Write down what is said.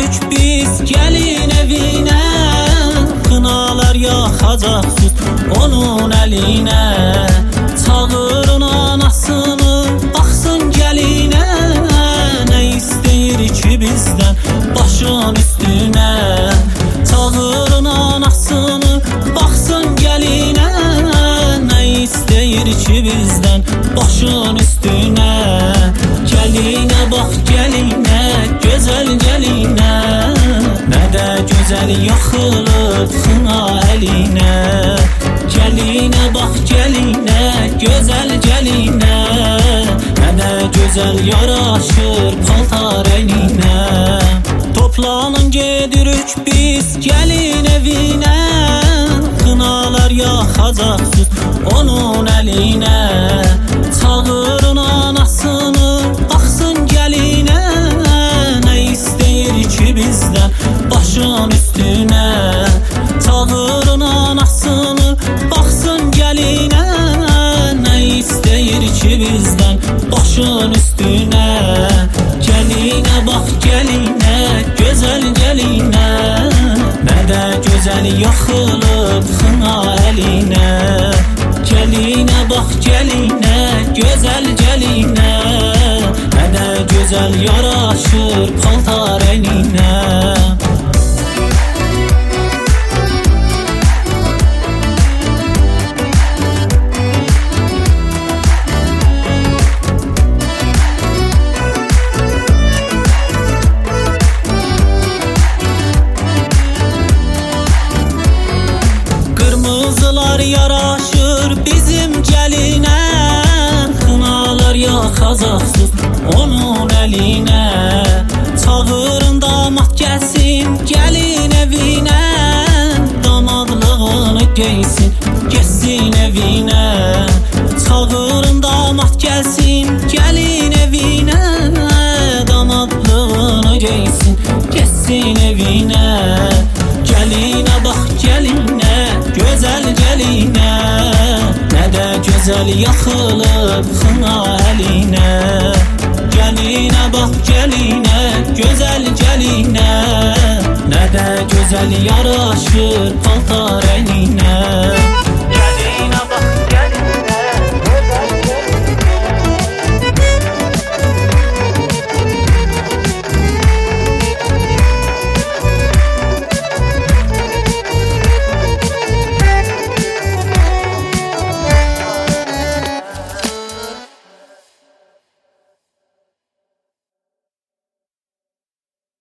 gedirik biz gelin evine. Kınalar yaxacaqsız onun əlinə. Çağırın anasını baxsın gəlinə. Nə istəyir ki bizdən başın üstünə. Çağırın anasını baxsın gəlinə. Nə istəyir ki bizdən başın üstünə. Gəlinə bax gəlinə, gözəl gəlinə. Nə də gözəl yaxılıb xına əlinə. Gəlinə bax gəlinə, gözəl gəlinə. Nə də gözəl yaraşır paltar əlinə. Toplanın gedirik biz gəlin evinə. Xınalar yaxacaqsız onun əlinə. Çağırın anasını baxsın gəlinə. Nə istəyir ki bizdən başın üstünə. Çağırın anasını baxsın gəlinə. Nə istəyir ki bizdən başın üstünə. Gəlinə bax gəlinə, gözəl gəlinə. Nə də gözəl yaxılıb xına əlinə. Gəlinə bax gəlinə, gözəl gəlinə. Nə də gözəl yaraşır paltar əlinə. Qırmızılar yaraşır bizim gəlinə. Xınalar yaxacaqsız onun əlinə. Çağırın damat gəlsin gəlin evinə. Damadlığını geysin getsin evinə. Çağırın damat gəlsin gəlin evinə. Damadlığını geysin getsin evinə. Gəlinə bax gəlinə, gözəl gəlinə. Nə də gözəl yaxılıb xına əlinə. Gəlinə bax gəlinə, gözəl gəlinə. Nə də gözəl yaraşır paltar əlinə.